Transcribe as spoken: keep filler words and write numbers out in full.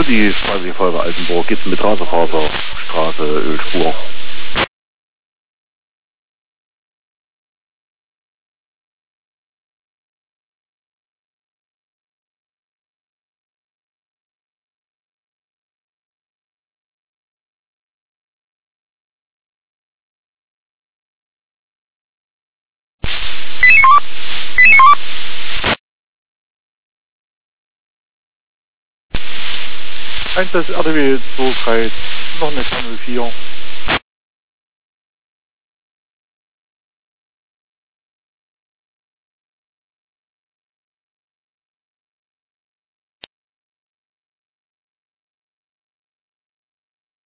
die Freiwillige Feuerwehr Altenburg, geht's mit Rasenfaser, Straße, Ölspur. eins, das R T W zwei drei, noch eine null vier.